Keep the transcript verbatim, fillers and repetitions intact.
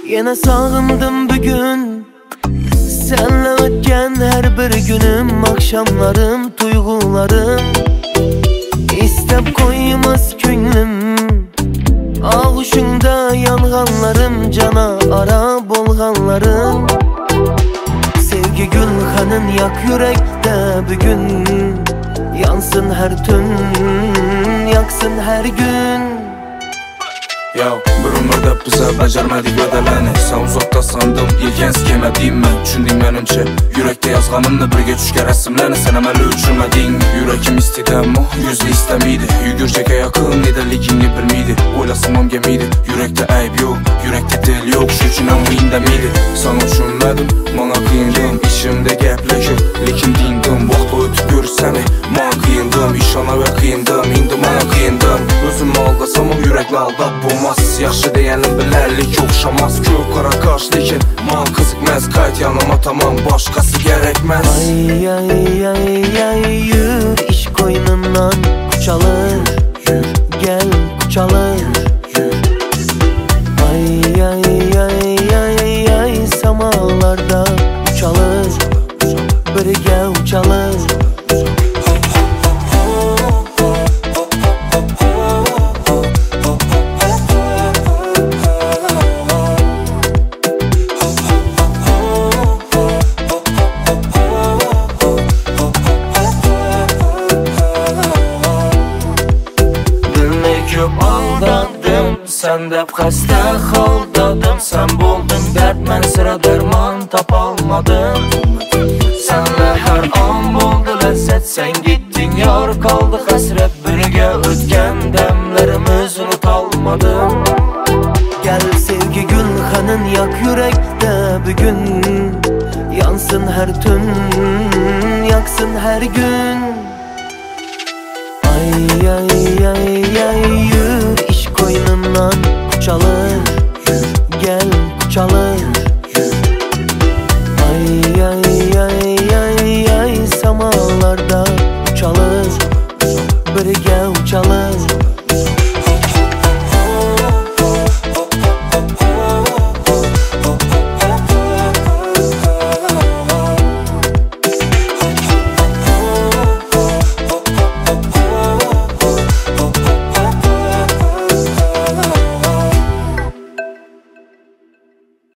Yine sağındım bugün senle ötken her bir günüm, akşamlarım, duygularım İstep koymaz könlüm, ağuşunda yanğanlarım, cana ara bolğanlarım. Sevgi gülxanın yak yürekte bugün, yansın her tün, yaksın her gün. Yo, bir ömürde bize becermedik ödeleni. Sen uzakta sandım, ilgen sikemediğim ben. Düşündüm menimce, yürekte yazganımla birge düşke resimlerini sen emeli uçurmadın. Yürekim istedi ama yüzlü istemiydi. Yügürceke yakın liderliğini bilmiydi. Oylasımam gemiydi, yürekte ayıp yok, yürekte dil yok. Şu için anlayın demiydi. Sana düşünmedim, bana kıyındım. İçimde gepleşip, lekin dindim. Vakti ötüp görürsemi, bana kıyındım. İşana ve kıyındım, indi bana kıyındım. Özümü algasam o yürekle aldap bulmaz. Yaxşı deyenin bilərlik oxşamaz. Kök qara qaş lekin man qızıqməz. Qayt yanıma tamam, başqası gerekmez. Ay ay ay ay yür, iş koynundan kucalır. Yür, gel kucalır. Yür. Ay ay ay ay ay samalarda uçalır. Birge uçalır. Köp aldadım, sen de xəstə xaldadım. Sen buldun dert, mən sıra dərman tapalmadım. Senle her an buldu lezzet, sen gittin yar kaldı hasret. Birge ötken demlerimiz unutalmadım. Gel sevgi gülxanın yak yürekte bugün, yansın her tün, yaksın her gün. Ay ay ay